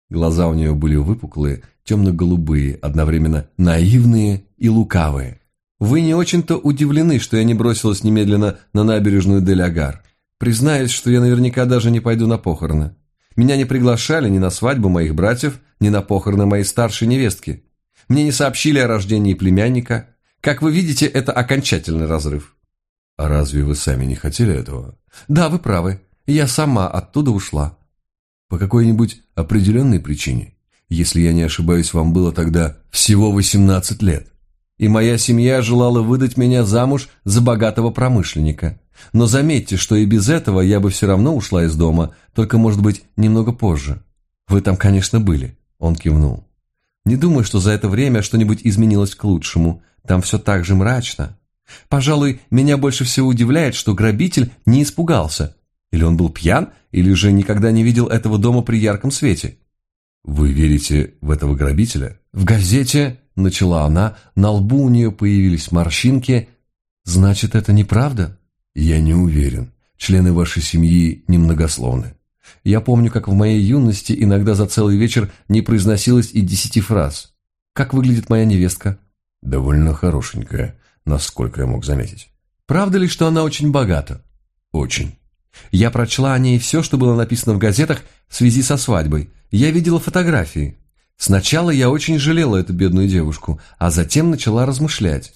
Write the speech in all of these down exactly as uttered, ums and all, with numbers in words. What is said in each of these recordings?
Глаза у нее были выпуклые, темно-голубые, одновременно наивные и лукавые. «Вы не очень-то удивлены, что я не бросилась немедленно на набережную Дель-Агар. Признаюсь, что я наверняка даже не пойду на похороны. Меня не приглашали ни на свадьбу моих братьев, ни на похороны моей старшей невестки. Мне не сообщили о рождении племянника. Как вы видите, это окончательный разрыв». «А разве вы сами не хотели этого?» «Да, вы правы. Я сама оттуда ушла». «По какой-нибудь определенной причине? Если я не ошибаюсь, вам было тогда всего восемнадцать лет». «И моя семья желала выдать меня замуж за богатого промышленника. Но заметьте, что и без этого я бы все равно ушла из дома, только, может быть, немного позже. Вы там, конечно, были». Он кивнул. «Не думаю, что за это время что-нибудь изменилось к лучшему. Там все так же мрачно. Пожалуй, меня больше всего удивляет, что грабитель не испугался. Или он был пьян, или же никогда не видел этого дома при ярком свете». «Вы верите в этого грабителя?» «В газете...» — начала она, на лбу у нее появились морщинки. «Значит, это неправда?» «Я не уверен. Члены вашей семьи немногословны». Я помню, как в моей юности иногда за целый вечер не произносилось и десяти фраз. Как выглядит моя невестка? Довольно хорошенькая, насколько я мог заметить. Правда ли, что она очень богата? Очень. Я прочла о ней все, что было написано в газетах в связи со свадьбой. Я видела фотографии. Сначала я очень жалела эту бедную девушку, а затем начала размышлять.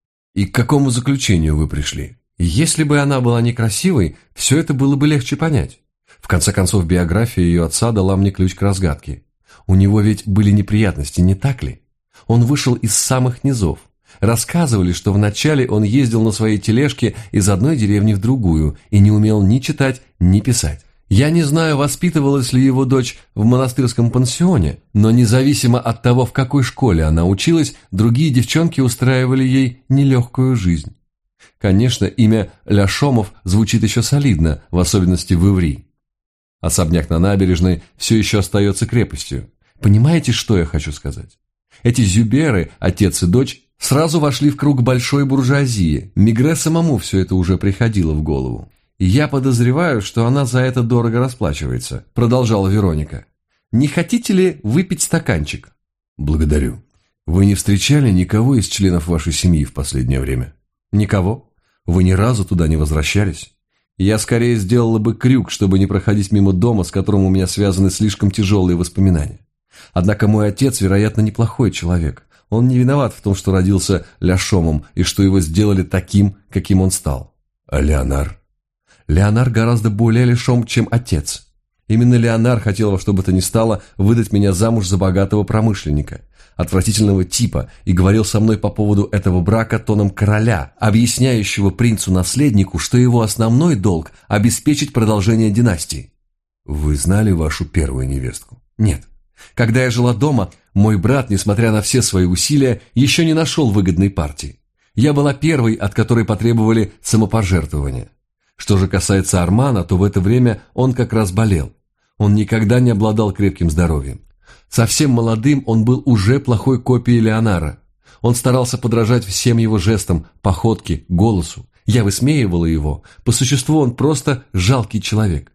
И к какому заключению вы пришли? Если бы она была некрасивой, все это было бы легче понять. В конце концов, биография ее отца дала мне ключ к разгадке. У него ведь были неприятности, не так ли? Он вышел из самых низов. Рассказывали, что вначале он ездил на своей тележке из одной деревни в другую и не умел ни читать, ни писать. Я не знаю, воспитывалась ли его дочь в монастырском пансионе, но независимо от того, в какой школе она училась, другие девчонки устраивали ей нелегкую жизнь. Конечно, имя Ляшомов звучит еще солидно, в особенности в Иври. Особняк на набережной все еще остается крепостью. Понимаете, что я хочу сказать? Эти Зюберы, отец и дочь, сразу вошли в круг большой буржуазии. Мегре самому все это уже приходило в голову. И я подозреваю, что она за это дорого расплачивается, продолжала Вероника. Не хотите ли выпить стаканчик? Благодарю. Вы не встречали никого из членов вашей семьи в последнее время? Никого. Вы ни разу туда не возвращались? Я скорее сделала бы крюк, чтобы не проходить мимо дома, с которым у меня связаны слишком тяжелые воспоминания. Однако мой отец, вероятно, неплохой человек. Он не виноват в том, что родился Ляшомом и что его сделали таким, каким он стал. А Леонар? Леонар гораздо более лишом, чем отец. Именно Леонар хотел во что бы то ни стало выдать меня замуж за богатого промышленника, отвратительного типа, и говорил со мной по поводу этого брака тоном короля, объясняющего принцу-наследнику, что его основной долг – обеспечить продолжение династии. Вы знали вашу первую невестку? Нет. Когда я жила дома, мой брат, несмотря на все свои усилия, еще не нашел выгодной партии. Я была первой, от которой потребовали самопожертвования. Что же касается Армана, то в это время он как раз болел. Он никогда не обладал крепким здоровьем. Совсем молодым он был уже плохой копией Леонара. Он старался подражать всем его жестам, походке, голосу. Я высмеивала его. По существу он просто жалкий человек.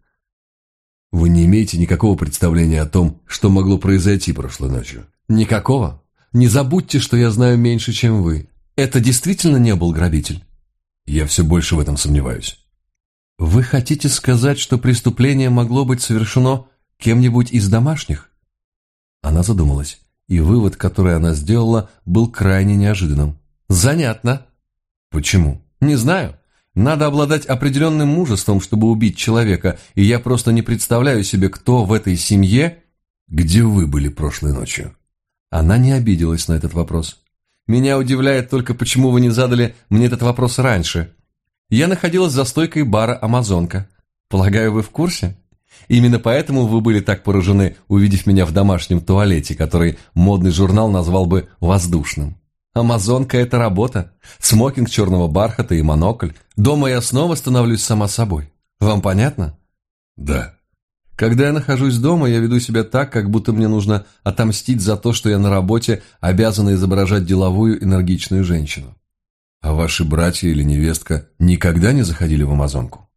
Вы не имеете никакого представления о том, что могло произойти прошлой ночью? Никакого. Не забудьте, что я знаю меньше, чем вы. Это действительно не был грабитель? Я все больше в этом сомневаюсь. Вы хотите сказать, что преступление могло быть совершено кем-нибудь из домашних? Она задумалась, и вывод, который она сделала, был крайне неожиданным. Занятно. Почему? Не знаю. Надо обладать определенным мужеством, чтобы убить человека, и я просто не представляю себе, кто в этой семье... Где вы были прошлой ночью? Она не обиделась на этот вопрос. Меня удивляет только, почему вы не задали мне этот вопрос раньше. Я находилась за стойкой бара «Амазонка». Полагаю, вы в курсе? Именно поэтому вы были так поражены, увидев меня в домашнем туалете, который модный журнал назвал бы «воздушным». «Амазонка» — это работа. Смокинг черного бархата и монокль. Дома я снова становлюсь сама собой. Вам понятно? Да. Когда я нахожусь дома, я веду себя так, как будто мне нужно отомстить за то, что я на работе обязана изображать деловую, энергичную женщину. А ваши братья или невестка никогда не заходили в Амазонку?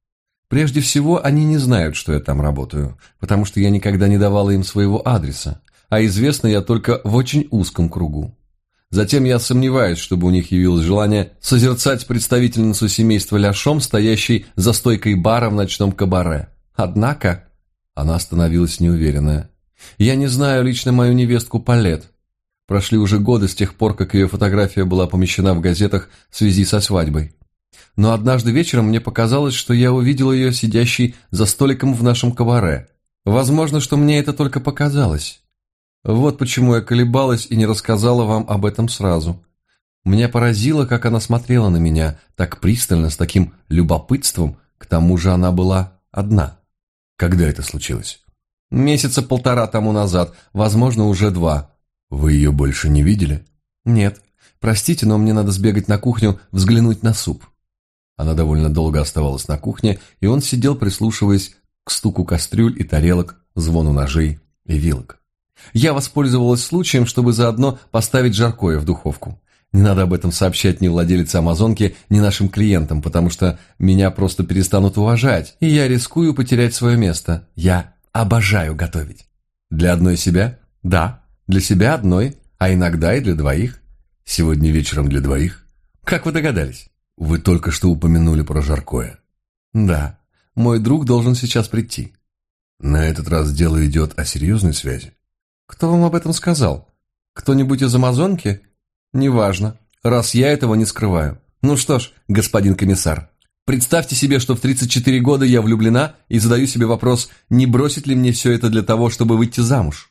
Прежде всего, они не знают, что я там работаю, потому что я никогда не давала им своего адреса, а известна я только в очень узком кругу. Затем я сомневаюсь, чтобы у них явилось желание созерцать представительницу семейства Ляшом, стоящей за стойкой бара в ночном кабаре. Однако, она остановилась неуверенная. Я не знаю лично мою невестку Палет. Прошли уже годы с тех пор, как ее фотография была помещена в газетах в связи со свадьбой. Но однажды вечером мне показалось, что я увидел ее сидящей за столиком в нашем кабаре. Возможно, что мне это только показалось. Вот почему я колебалась и не рассказала вам об этом сразу. Меня поразило, как она смотрела на меня, так пристально, с таким любопытством, к тому же она была одна. Когда это случилось? Месяца полтора тому назад, возможно, уже два. Вы ее больше не видели? Нет. Простите, но мне надо сбегать на кухню, взглянуть на суп. Она довольно долго оставалась на кухне, и он сидел, прислушиваясь к стуку кастрюль и тарелок, звону ножей и вилок. Я воспользовалась случаем, чтобы заодно поставить жаркое в духовку. Не надо об этом сообщать ни владелице Амазонки, ни нашим клиентам, потому что меня просто перестанут уважать, и я рискую потерять свое место. Я обожаю готовить. Для одной себя? Да, для себя одной, а иногда и для двоих. Сегодня вечером для двоих? Как вы догадались? Вы только что упомянули про жаркое. Да, мой друг должен сейчас прийти. На этот раз дело идет о серьезной связи. Кто вам об этом сказал? Кто-нибудь из Амазонки? Неважно, раз я этого не скрываю. Ну что ж, господин комиссар, представьте себе, что в тридцать четыре года я влюблена и задаю себе вопрос, не бросить ли мне все это для того, чтобы выйти замуж.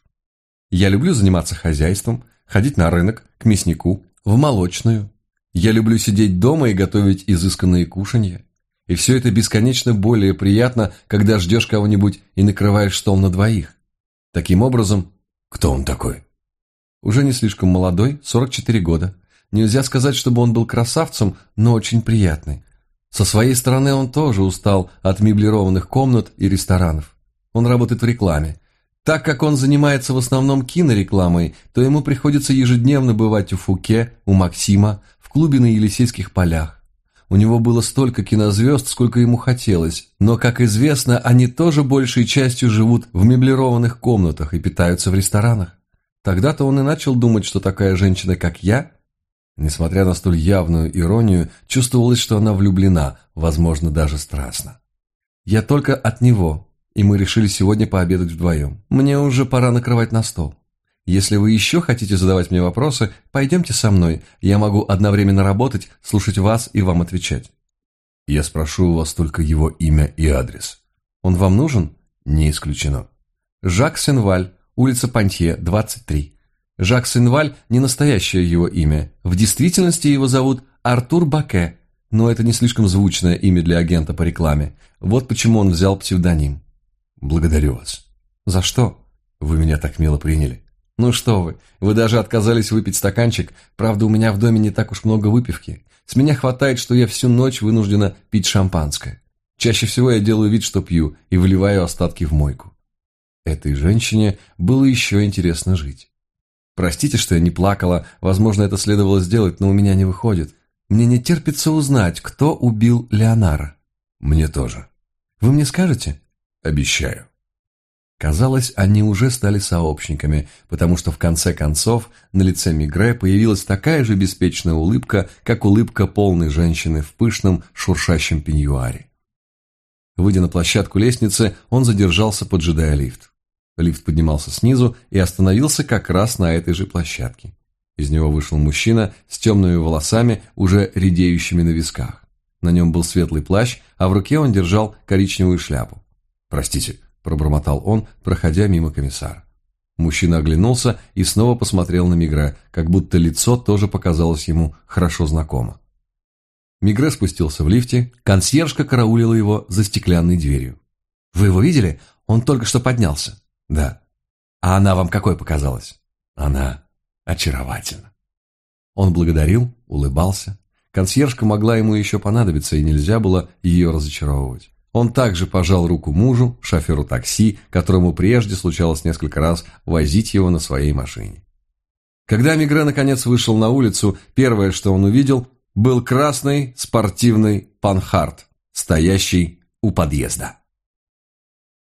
Я люблю заниматься хозяйством, ходить на рынок, к мяснику, в молочную. Я люблю сидеть дома и готовить изысканные кушанья. И все это бесконечно более приятно, когда ждешь кого-нибудь и накрываешь стол на двоих. Таким образом... Кто он такой? Уже не слишком молодой, сорок четыре года. Нельзя сказать, чтобы он был красавцем, но очень приятный. Со своей стороны он тоже устал от меблированных комнат и ресторанов. Он работает в рекламе. Так как он занимается в основном кинорекламой, то ему приходится ежедневно бывать у Фуке, у Максима, в клубе на Елисейских полях. У него было столько кинозвезд, сколько ему хотелось, но, как известно, они тоже большей частью живут в меблированных комнатах и питаются в ресторанах. Тогда-то он и начал думать, что такая женщина, как я, несмотря на столь явную иронию, чувствовалось, что она влюблена, возможно, даже страстно. Я только от него, и мы решили сегодня пообедать вдвоем. Мне уже пора накрывать на стол. Если вы еще хотите задавать мне вопросы, пойдемте со мной. Я могу одновременно работать, слушать вас и вам отвечать. Я спрошу у вас только его имя и адрес. Он вам нужен? Не исключено. Жак Сенваль, улица Пантье, двадцать три. Жак Сенваль – не настоящее его имя. В действительности его зовут Артур Баке, но это не слишком звучное имя для агента по рекламе. Вот почему он взял псевдоним. Благодарю вас. За что? Вы меня так мило приняли. Ну что вы, вы даже отказались выпить стаканчик, правда, у меня в доме не так уж много выпивки. С меня хватает, что я всю ночь вынуждена пить шампанское. Чаще всего я делаю вид, что пью, и выливаю остатки в мойку. Этой женщине было еще интересно жить. Простите, что я не плакала, возможно, это следовало сделать, но у меня не выходит. Мне не терпится узнать, кто убил Леонара. Мне тоже. Вы мне скажете? Обещаю. Казалось, они уже стали сообщниками, потому что в конце концов на лице Мигре появилась такая же беспечная улыбка, как улыбка полной женщины в пышном шуршащем пеньюаре. Выйдя на площадку лестницы, он задержался, поджидая лифт. Лифт поднимался снизу и остановился как раз на этой же площадке. Из него вышел мужчина с темными волосами, уже редеющими на висках. На нем был светлый плащ, а в руке он держал коричневую шляпу. «Простите», – пробормотал он, проходя мимо комиссара. Мужчина оглянулся и снова посмотрел на Мигре, как будто лицо тоже показалось ему хорошо знакомо. Мигре спустился в лифте, консьержка караулила его за стеклянной дверью. «Вы его видели? Он только что поднялся». «Да». «А она вам какой показалась?» «Она очаровательна». Он благодарил, улыбался. Консьержка могла ему еще понадобиться, и нельзя было ее разочаровывать. Он также пожал руку мужу, шоферу такси, которому прежде случалось несколько раз возить его на своей машине. Когда Мигре наконец вышел на улицу, первое, что он увидел, был красный спортивный панхарт, стоящий у подъезда.